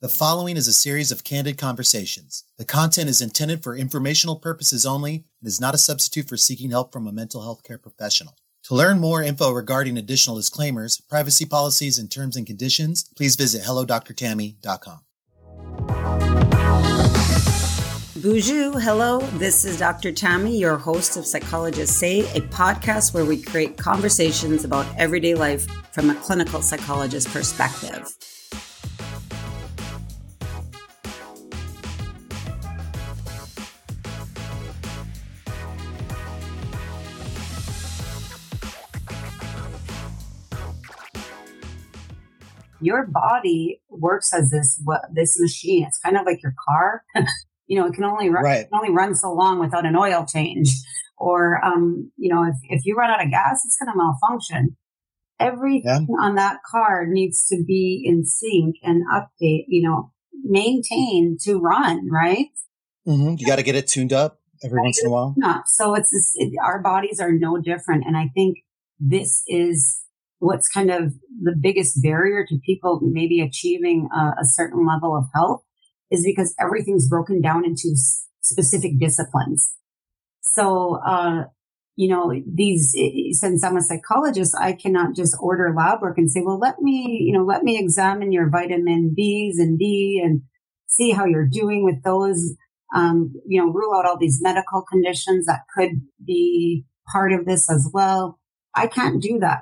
The following is a series of candid conversations. The content is intended for informational purposes only and is not a substitute for seeking help from a mental health care professional. To learn more info regarding additional disclaimers, privacy policies, and terms and conditions, please visit hellodrtammy.com. Bonjour, hello. This is Dr. Tammy, your host of Psychologists Say, a podcast where we create conversations about everyday life from a clinical psychologist perspective. Your body works as this machine. It's kind of like your car. It can only run, It can only run so long without an oil change. Or, if you run out of gas, it's going to malfunction. Everything on that car needs to be in sync and update, maintained to run, right? Mm-hmm. You got to get it tuned up every once in a while. So our bodies are no different. And I think this is what's kind of the biggest barrier to people maybe achieving a certain level of health is because everything's broken down into specific disciplines. So, since I'm a psychologist, I cannot just order lab work and say, well, let me examine your vitamin B's and D and see how you're doing with those, rule out all these medical conditions that could be part of this as well. I can't do that.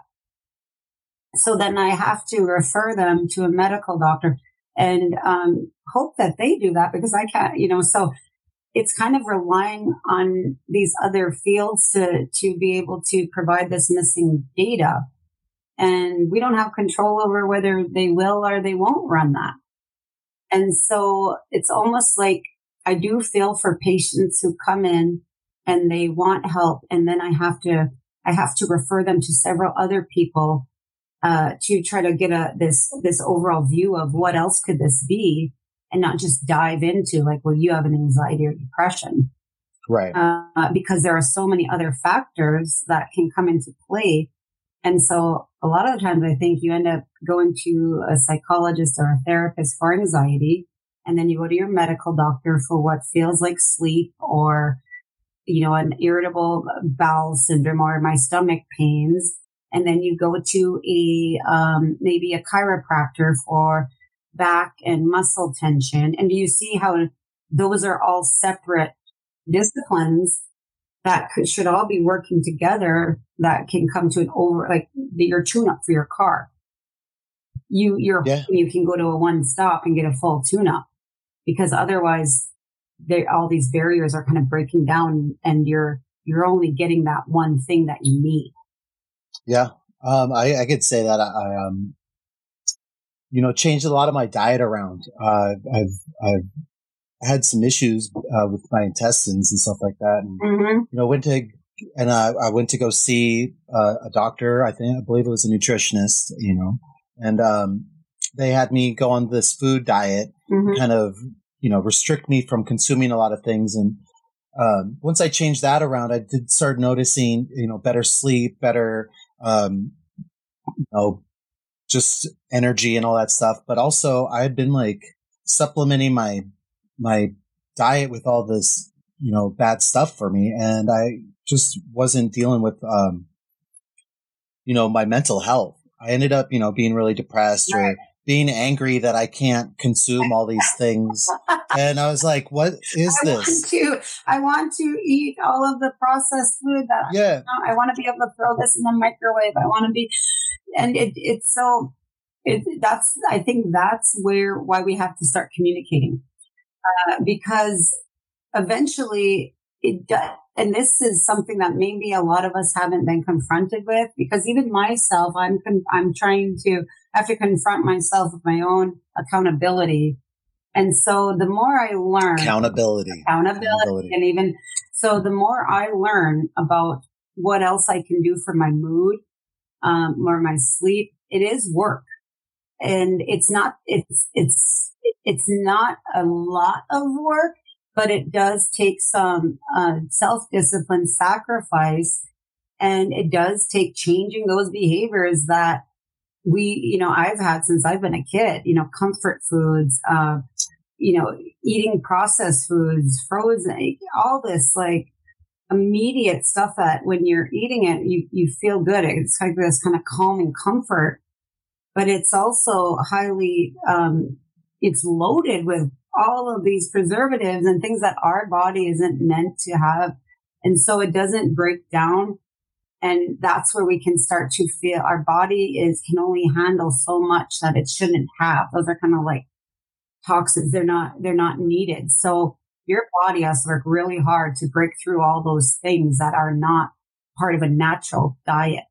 So then I have to refer them to a medical doctor and hope that they do that because I can't, so it's kind of relying on these other fields to be able to provide this missing data. And we don't have control over whether they will or they won't run that. And so it's almost like I do feel for patients who come in and they want help. And then I have to refer them to several other people to try to get this overall view of what else could this be and not just dive into like, well, you have an anxiety or depression. Right. Because there are so many other factors that can come into play. And so a lot of the times I think you end up going to a psychologist or a therapist for anxiety. And then you go to your medical doctor for what feels like sleep or, an irritable bowel syndrome or my stomach pains. And then you go to maybe a chiropractor for back and muscle tension. And do you see how those are all separate disciplines that should all be working together that can come to your tune-up for your car. You can go to a one-stop and get a full tune-up because otherwise all these barriers are kind of breaking down and you're only getting that one thing that you need. Yeah. I could say that I changed a lot of my diet around. I've had some issues, with my intestines and stuff like that. And, I went to go see, a doctor. I believe it was a nutritionist, and, they had me go on this food diet, kind of, restrict me from consuming a lot of things. And, once I changed that around, I did start noticing, better sleep, better, just energy and all that stuff. But also I had been like supplementing my diet with all this, bad stuff for me. And I just wasn't dealing with, my mental health. I ended up, being really depressed or being angry that I can't consume all these things. And I was like, what is this? I want to eat all of the processed food that I want to be able to throw this in the microwave. I want to be, and I think that's why we have to start communicating, because eventually it does. And this is something that maybe a lot of us haven't been confronted with, because even myself, I have to confront myself with my own accountability. And so the more I learn accountability, and even so, the more I learn about what else I can do for my mood, or my sleep, it is work. And it's not a lot of work, but it does take some self-discipline, sacrifice, and it does take changing those behaviors that I've had since I've been a kid, comfort foods, eating processed foods, frozen, all this like immediate stuff that when you're eating it, you feel good. It's like this kind of calming comfort, but it's also highly, it's loaded with all of these preservatives and things that our body isn't meant to have. And so it doesn't break down. And that's where we can start to feel our body can only handle so much that it shouldn't have. Those are kind of like toxins. They're not needed. So your body has to work really hard to break through all those things that are not part of a natural diet.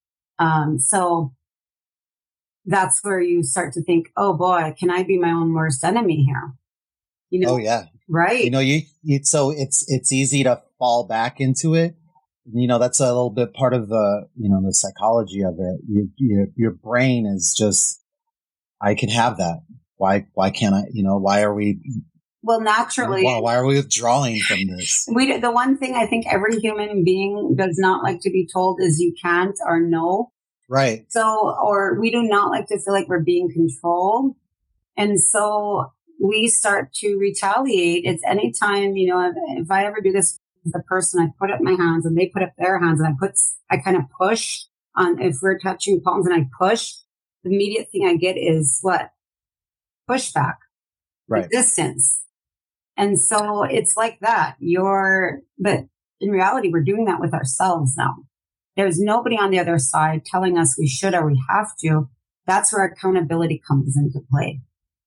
So that's where you start to think, oh boy, can I be my own worst enemy here? Oh yeah. Right. So it's easy to fall back into it. That's a little bit part of the, the psychology of it. Your brain is just, I can have that. Why can't I, why are we? Well, naturally. Why are we withdrawing from this? The one thing I think every human being does not like to be told is you can't or no. Right. So, or we do not like to feel like we're being controlled. And so we start to retaliate. It's anytime, if I ever do this with a person, I put up my hands and they put up their hands and I kind of push on, if we're touching palms and I push, the immediate thing I get is what? Pushback. Right. Resistance. And so it's like that. But in reality, we're doing that with ourselves now. There's nobody on the other side telling us we should or we have to. That's where accountability comes into play.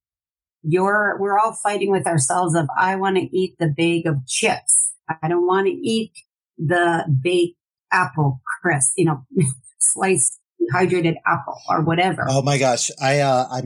We're all fighting with ourselves of, I want to eat the bag of chips. I don't want to eat the baked apple crisp, sliced hydrated apple or whatever. Oh my gosh. I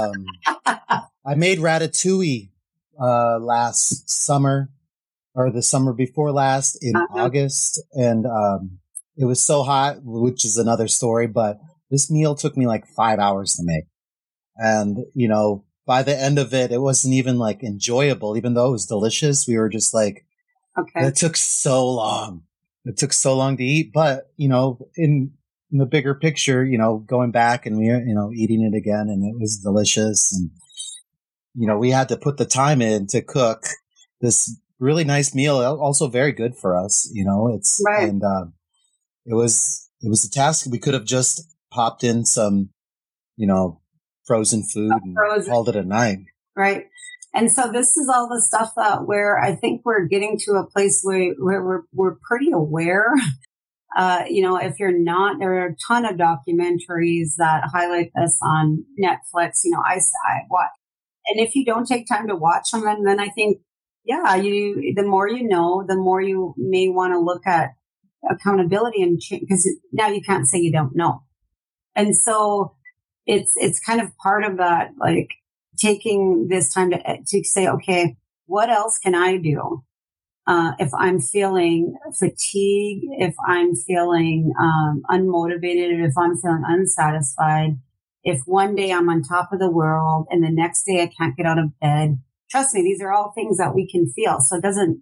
made ratatouille last summer or the summer before last in August. And it was so hot, which is another story, but this meal took me like 5 hours to make. And, by the end of it, it wasn't even like enjoyable, even though it was delicious. We were just like, okay, it took so long. It took so long to eat. But, in the bigger picture, going back and we, eating it again, and it was delicious. And, we had to put the time in to cook this really nice meal, also very good for us, it's right. And, it was a task. We could have just popped in some, frozen food and called it a night. Right. And so this is all the stuff where I think we're getting to a place where we're pretty aware. If you're not, there are a ton of documentaries that highlight this on Netflix. I watch. And if you don't take time to watch them, then I think, the more you know, the more you may want to look at accountability and change, because now you can't say you don't know. And so it's kind of part of that, like taking this time to say, okay, what else can I do? If I'm feeling fatigue, if I'm feeling unmotivated, if I'm feeling unsatisfied, if one day I'm on top of the world and the next day I can't get out of bed, trust me, these are all things that we can feel. So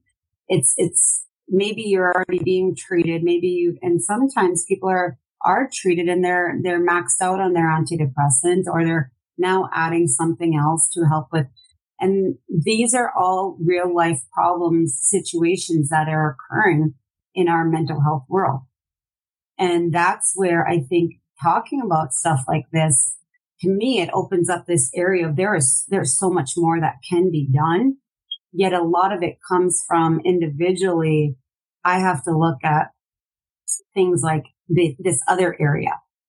it's maybe you're already being treated. And sometimes people are treated and they're maxed out on their antidepressant, or they're now adding something else to help with. And these are all real life problems, situations that are occurring in our mental health world. And that's where I think talking about stuff like this, to me, it opens up this area of there's so much more that can be done. Yet a lot of it comes from individually. I have to look at things like this other area.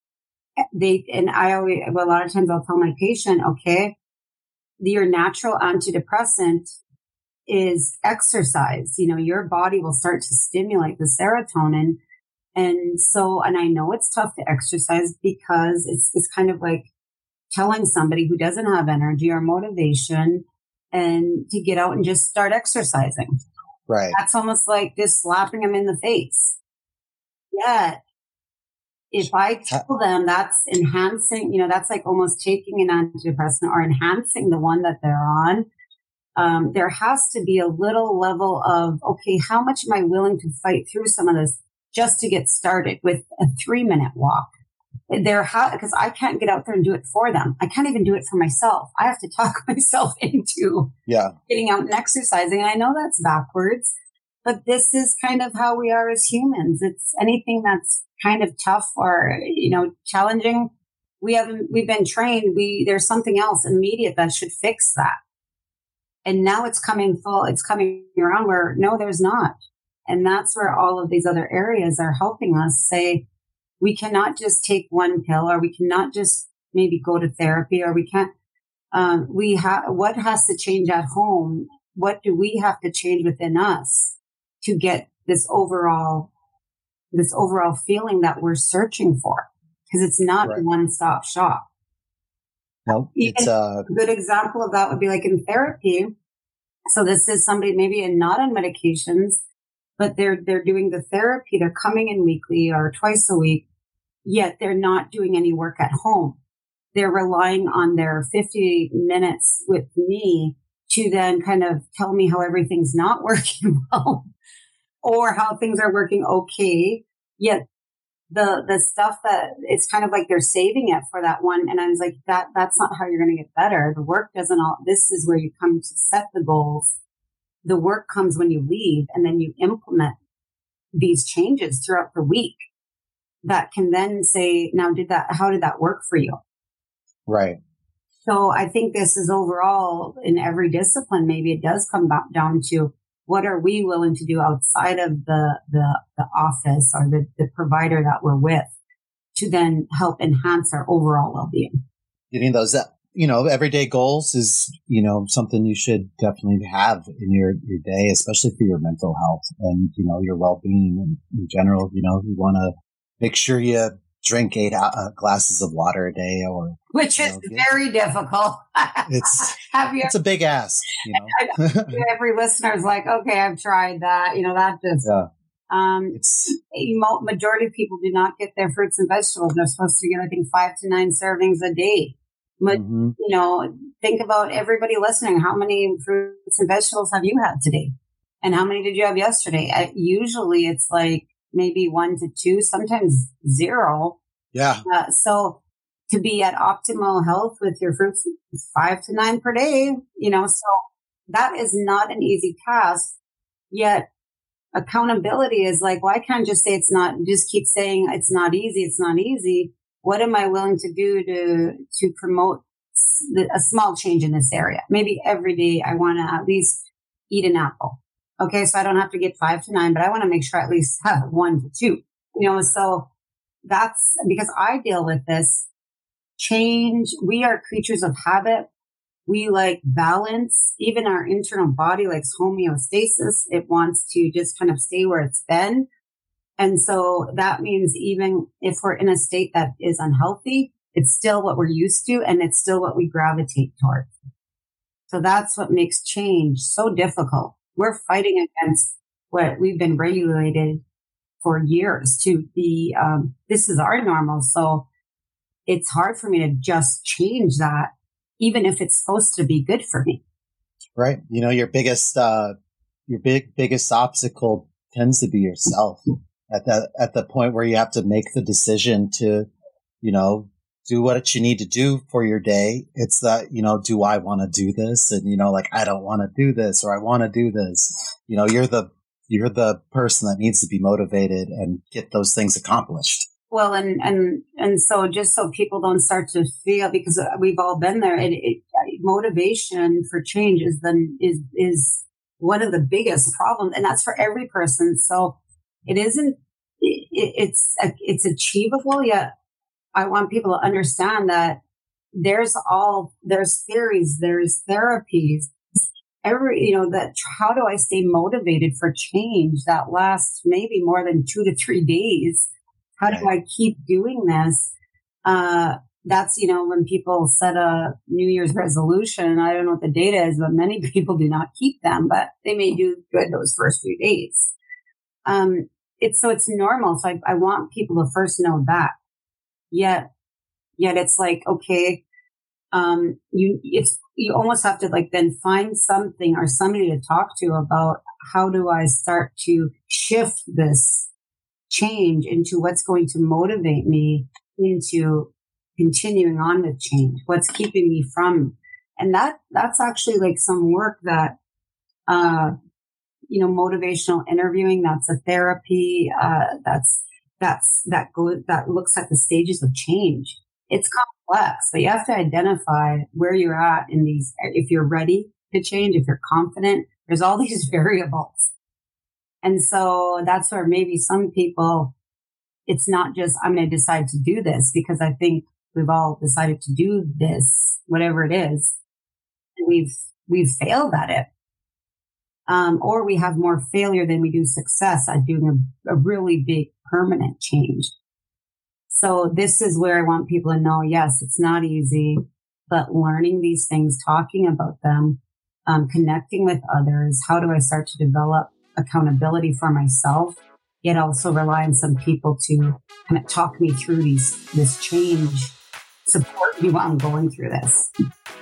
A lot of times I'll tell my patient, okay, your natural antidepressant is exercise. Your body will start to stimulate the serotonin. And I know it's tough to exercise because it's kind of like telling somebody who doesn't have energy or motivation and to get out and just start exercising. Right. That's almost like just slapping them in the face. Yet, if I tell them that's enhancing, that's like almost taking an antidepressant or enhancing the one that they're on, there has to be a little level of, okay, how much am I willing to fight through some of this just to get started with a 3-minute walk? because I can't get out there and do it for them. I can't even do it for myself. I have to talk myself into getting out and exercising. And I know that's backwards, but this is kind of how we are as humans. It's anything that's kind of tough or, challenging. We've been trained. There's something else immediate that should fix that. And now it's coming around where no, there's not. And that's where all of these other areas are helping us say, we cannot just take one pill, or we cannot just maybe go to therapy, or we can't, what has to change at home? What do we have to change within us to get this overall feeling that we're searching for? Because it's not a one-stop shop. No, it's a good example of that would be like in therapy. So this is somebody maybe not on medications, but they're doing the therapy. They're coming in weekly or twice a week, yet they're not doing any work at home. They're relying on their 50 minutes with me to then kind of tell me how everything's not working well or how things are working okay. Yet the stuff that it's kind of like they're saving it for that one. And I was like, that's not how you're going to get better. The work this is where you come to set the goals. The work comes when you leave, and then you implement these changes throughout the week that can then say, now how did that work for you? Right. So I think this is overall in every discipline, maybe it does come back down to what are we willing to do outside of the office or the provider that we're with to then help enhance our overall well-being. Getting those, everyday goals is, something you should definitely have in your day, especially for your mental health and, your well-being in general. You want to make sure you drink 8 glasses of water a day, which is very difficult. It's a big ask. Every listener's like, okay, I've tried that. That just majority of people do not get their fruits and vegetables. They're supposed to get, I think, 5 to 9 servings a day. But think about everybody listening. How many fruits and vegetables have you had today, and how many did you have yesterday? Usually, it's like maybe 1 to 2, sometimes 0. Yeah. So to be at optimal health with your fruits, 5 to 9 per day, so that is not an easy task. Yet accountability is like, well, I can't just say it's not, just keep saying it's not easy. It's not easy. What am I willing to do to promote a small change in this area? Maybe every day I want to at least eat an apple. Okay, so I don't have to get 5 to 9, but I want to make sure I at least have 1 to 2. So that's because I deal with this change. We are creatures of habit. We like balance. Even our internal body likes homeostasis. It wants to just kind of stay where it's been. And so that means even if we're in a state that is unhealthy, it's still what we're used to, and it's still what we gravitate towards. So that's what makes change so difficult. We're fighting against what we've been regulated for years to be, this is our normal. So it's hard for me to just change that, even if it's supposed to be good for me. Right. Your biggest obstacle tends to be yourself at the point where you have to make the decision to, do what you need to do for your day. It's that, do I want to do this? And, I don't want to do this, or I want to do this. You're the person that needs to be motivated and get those things accomplished. Well, and so just so people don't start to feel, because we've all been there, motivation for change is one of the biggest problems, and that's for every person. So it isn't, it's achievable, yet I want people to understand that there's theories, there's therapies, how do I stay motivated for change that lasts maybe more than 2 to 3 days? How do I keep doing this? That's, when people set a New Year's resolution, I don't know what the data is, but many people do not keep them, but they may do good those first few days. It's normal. So I want people to first know that. Yet it's like, okay, you almost have to then find something or somebody to talk to about how do I start to shift this change into what's going to motivate me into continuing on with change? What's keeping me from? And that's actually like some work that, motivational interviewing, that's a therapy, that looks at the stages of change. It's complex, but you have to identify where you're at in these, if you're ready to change, if you're confident, there's all these variables. And so that's where maybe some people, it's not just, I'm going to decide to do this, because I think we've all decided to do this, whatever it is. And we've failed at it. Or we have more failure than we do success at doing a really big permanent change. So this is where I want people to know, yes, it's not easy, but learning these things, talking about them, connecting with others. How do I start to develop accountability for myself, yet also rely on some people to kind of talk me through this change, support me while I'm going through this.